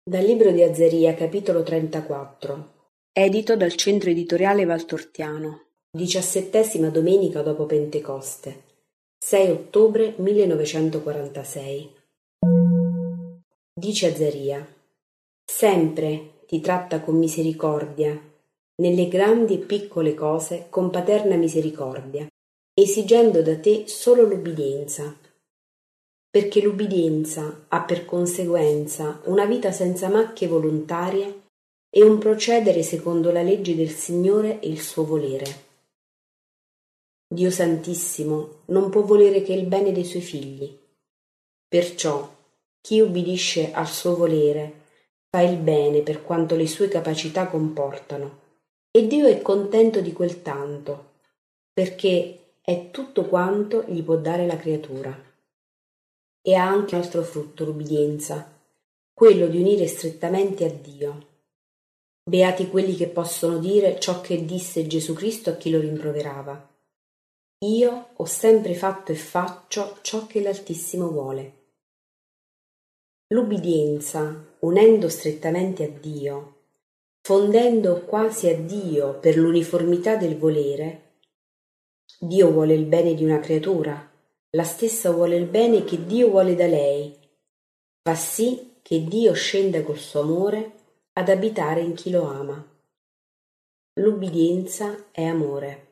Dal libro di Azaria, capitolo 34, edito dal Centro Editoriale Valtortiano, 17ª domenica dopo Pentecoste, 6 ottobre 1946. Dice Azaria: sempre ti tratta con misericordia, nelle grandi e piccole cose con paterna misericordia, esigendo da te solo l'ubbidienza. Perché l'ubbidienza ha per conseguenza una vita senza macchie volontarie e un procedere secondo la legge del Signore e il suo volere. Dio Santissimo non può volere che il bene dei suoi figli. Perciò chi ubbidisce al suo volere fa il bene per quanto le sue capacità comportano, e Dio è contento di quel tanto, perché è tutto quanto gli può dare la creatura. E ha anche il nostro frutto l'ubbidienza, quello di unire strettamente a Dio. Beati quelli che possono dire ciò che disse Gesù Cristo a chi lo rimproverava: io ho sempre fatto e faccio ciò che l'Altissimo vuole. L'ubbidienza, unendo strettamente a Dio, fondendo quasi a Dio per l'uniformità del volere, Dio vuole il bene di una creatura, la stessa vuole il bene che Dio vuole da lei, fa sì che Dio scenda col suo amore ad abitare in chi lo ama. L'ubbidienza è amore.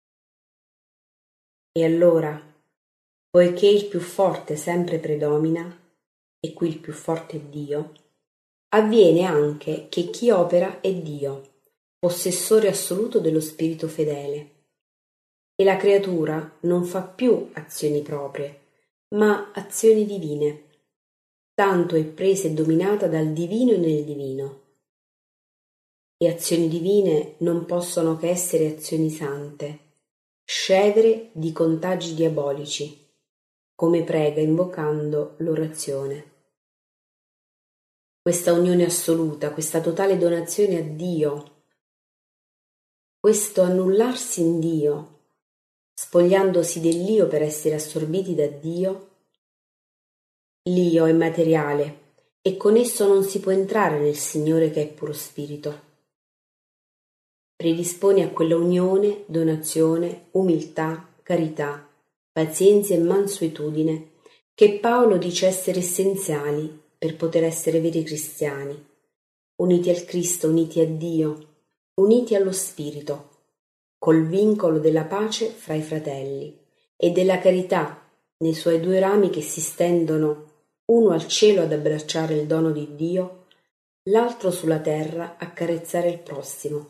E allora, poiché il più forte sempre predomina, e qui il più forte è Dio, avviene anche che chi opera è Dio, possessore assoluto dello spirito fedele. E la creatura non fa più azioni proprie, ma azioni divine, tanto è presa e dominata dal divino e nel divino. E azioni divine non possono che essere azioni sante, scevere di contagi diabolici, come prega invocando l'orazione. Questa unione assoluta, questa totale donazione a Dio, questo annullarsi in Dio, spogliandosi dell'io per essere assorbiti da Dio. L'io è materiale e con esso non si può entrare nel Signore che è puro spirito. Predispone a quella unione, donazione, umiltà, carità, pazienza e mansuetudine che Paolo dice essere essenziali per poter essere veri cristiani, uniti al Cristo, uniti a Dio, uniti allo Spirito, col vincolo della pace fra i fratelli e della carità nei suoi due rami che si stendono uno al cielo ad abbracciare il dono di Dio, l'altro sulla terra a carezzare il prossimo.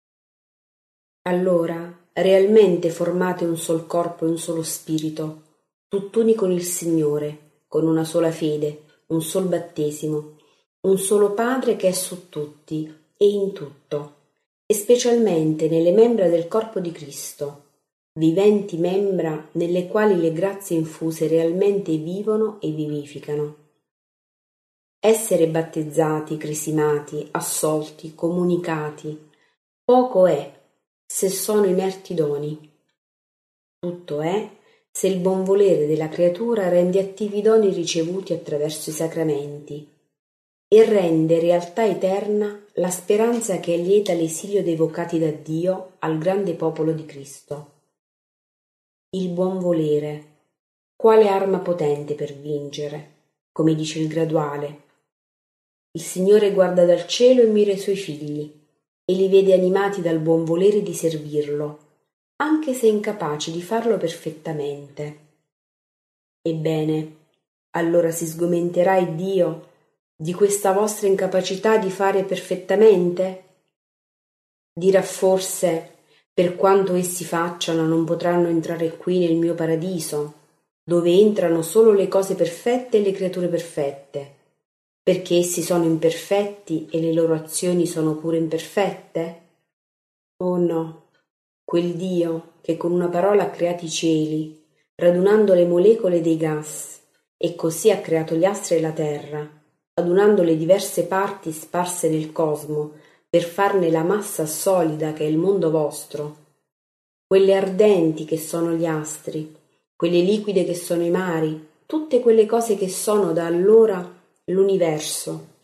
Allora, realmente formate un sol corpo e un solo spirito, tutt'uni con il Signore, con una sola fede, un sol battesimo, un solo Padre che è su tutti e in tutto, e specialmente nelle membra del corpo di Cristo, viventi membra nelle quali le grazie infuse realmente vivono e vivificano. Essere battezzati, cresimati, assolti, comunicati, poco è se sono inerti doni. Tutto è se il buon volere della creatura rende attivi i doni ricevuti attraverso i sacramenti e rende realtà eterna la speranza che è lieta l'esilio dei vocati da Dio al grande popolo di Cristo. Il buon volere, quale arma potente per vincere, come dice il graduale. Il Signore guarda dal cielo e mira i suoi figli e li vede animati dal buon volere di servirlo, anche se incapaci di farlo perfettamente. Ebbene, allora si sgomenterà il Dio di questa vostra incapacità di fare perfettamente? Dirà forse: per quanto essi facciano non potranno entrare qui nel mio paradiso, dove entrano solo le cose perfette e le creature perfette, perché essi sono imperfetti e le loro azioni sono pure imperfette? Oh no, quel Dio che con una parola ha creato i cieli, radunando le molecole dei gas, e così ha creato gli astri e la terra, adunando le diverse parti sparse nel cosmo per farne la massa solida che è il mondo vostro, quelle ardenti che sono gli astri, quelle liquide che sono i mari, tutte quelle cose che sono da allora l'universo,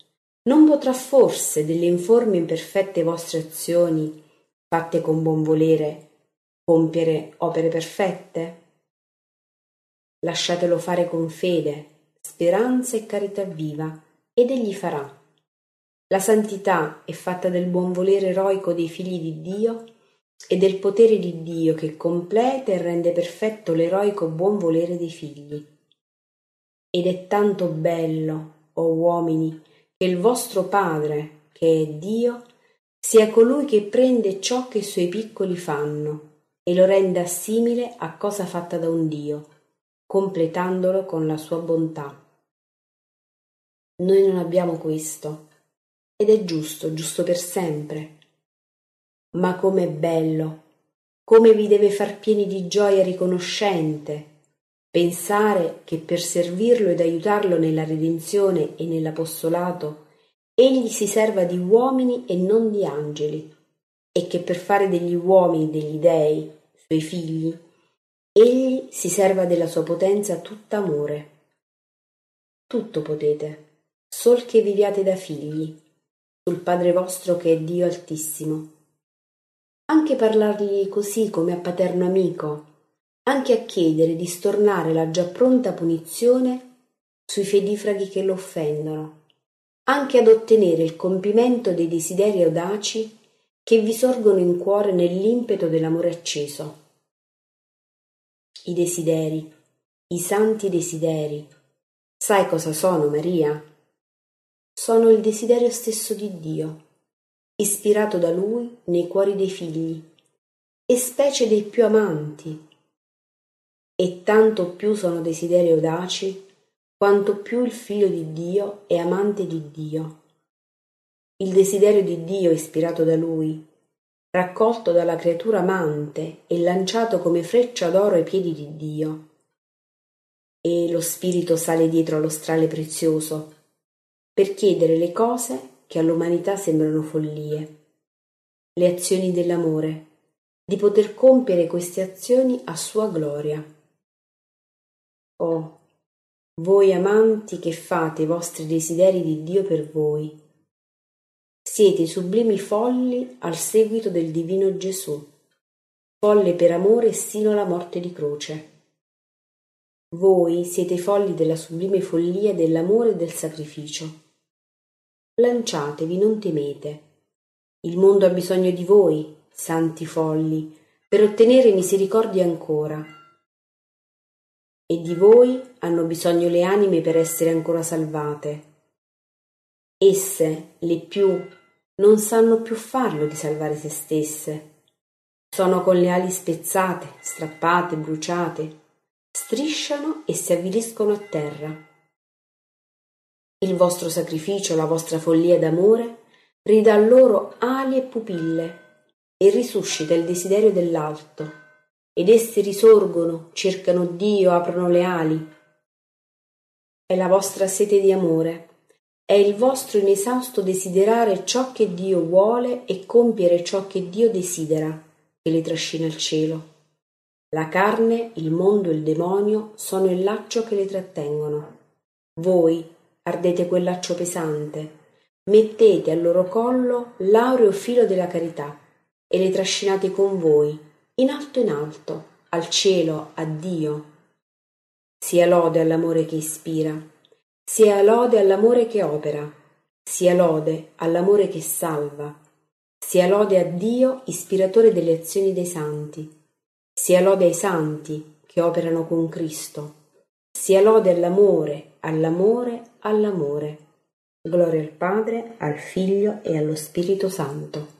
Non potrà forse delle informi e imperfette vostre azioni, fatte con buon volere, compiere opere perfette? Lasciatelo fare con fede, speranza e carità viva, ed egli farà. La santità è fatta del buon volere eroico dei figli di Dio e del potere di Dio che completa e rende perfetto l'eroico buon volere dei figli. Ed è tanto bello, o uomini, che il vostro Padre, che è Dio, sia colui che prende ciò che i suoi piccoli fanno e lo renda simile a cosa fatta da un Dio, completandolo con la sua bontà. Noi non abbiamo questo, ed è giusto per sempre. Ma com'è bello, come vi deve far pieni di gioia riconoscente, pensare che per servirlo ed aiutarlo nella redenzione e nell'apostolato, egli si serva di uomini e non di angeli, e che per fare degli uomini degli dei, suoi figli, egli si serva della sua potenza tutta amore. Tutto potete, sol che viviate da figli, sul Padre vostro che è Dio Altissimo. Anche parlargli così come a paterno amico, anche a chiedere di stornare la già pronta punizione sui fedifraghi che lo offendono, anche ad ottenere il compimento dei desideri audaci che vi sorgono in cuore nell'impeto dell'amore acceso. I desideri, i santi desideri, sai cosa sono, Maria? Sono il desiderio stesso di Dio, ispirato da Lui nei cuori dei figli, e specie dei più amanti. E tanto più sono desideri audaci, quanto più il Figlio di Dio è amante di Dio. Il desiderio di Dio ispirato da Lui, raccolto dalla creatura amante e lanciato come freccia d'oro ai piedi di Dio. E lo spirito sale dietro allo strale prezioso per chiedere le cose che all'umanità sembrano follie, le azioni dell'amore, di poter compiere queste azioni a sua gloria. Oh, voi amanti che fate i vostri desideri di Dio per voi, siete i sublimi folli al seguito del divino Gesù, folle per amore sino alla morte di croce. Voi siete i folli della sublime follia dell'amore e del sacrificio. Lanciatevi, non temete. Il mondo ha bisogno di voi, santi folli, per ottenere misericordia ancora. E di voi hanno bisogno le anime per essere ancora salvate. Esse, le più, non sanno più farlo di salvare se stesse. Sono con le ali spezzate, strappate, bruciate, strisciano e si avviliscono a terra. Il vostro sacrificio, la vostra follia d'amore, ridà loro ali e pupille e risuscita il desiderio dell'alto, ed essi risorgono, cercano Dio, aprono le ali. È la vostra sete di amore, è il vostro inesausto desiderare ciò che Dio vuole e compiere ciò che Dio desidera, che le trascina al cielo. La carne, il mondo e il demonio sono il laccio che le trattengono. Voi ardete quel laccio pesante, mettete al loro collo l'aureo filo della carità e le trascinate con voi, in alto, al cielo, a Dio. Sia lode all'amore che ispira, sia lode all'amore che opera, sia lode all'amore che salva, sia lode a Dio, ispiratore delle azioni dei santi, sia lode ai santi che operano con Cristo, sia lode all'amore, all'amore, all'amore. Gloria al Padre, al Figlio e allo Spirito Santo.